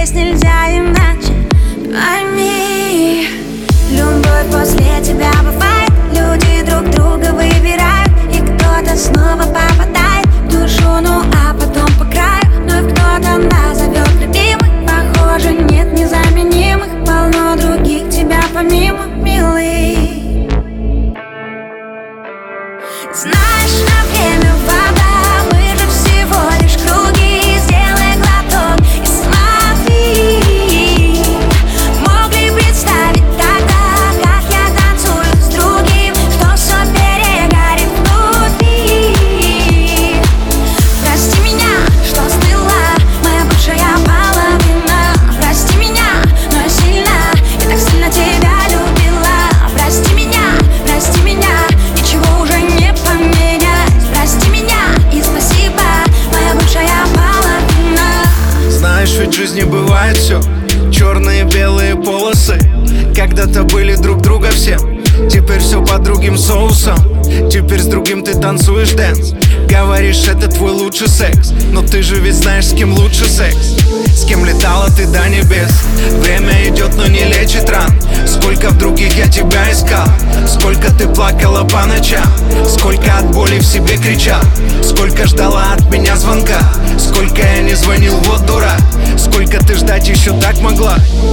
здесь нельзя иначе. Пойми, любовь после тебя бывает. Люди друг друга выбирают, и кто-то снова попадает в душу, ну а потом по краю. Вновь кто-то назовет любимый. Похоже, нет незаменимых, полно других тебя помимо, милый. Знаешь, на время вода, мы же всего лишь круги. Сделай глоток и смотри. Мог ли представить тогда, как я танцую с другим, что все перегорит внутри? Прости меня, что стыла моя бывшая половина. Прости меня, но я сильно, я так сильно тебя любила. Прости меня, ничего уже не поменять. Прости меня и спасибо, моя бывшая половина. Знаешь, ведь в жизни бывает все, черные, белые полосы. Когда-то были друг друга все, теперь все под другим соусом. Теперь с другим ты танцуешь дэнс. Говоришь, это твой лучший секс, но ты же ведь знаешь, с кем лучше секс. С кем летала ты до небес. Время идет, но не лечит ран. Сколько в других я тебя искал, сколько ты плакала по ночам, сколько от боли в себе кричал, сколько ждала от меня звонка, сколько я не звонил, вот дурак. Сколько ты ждать еще так могла?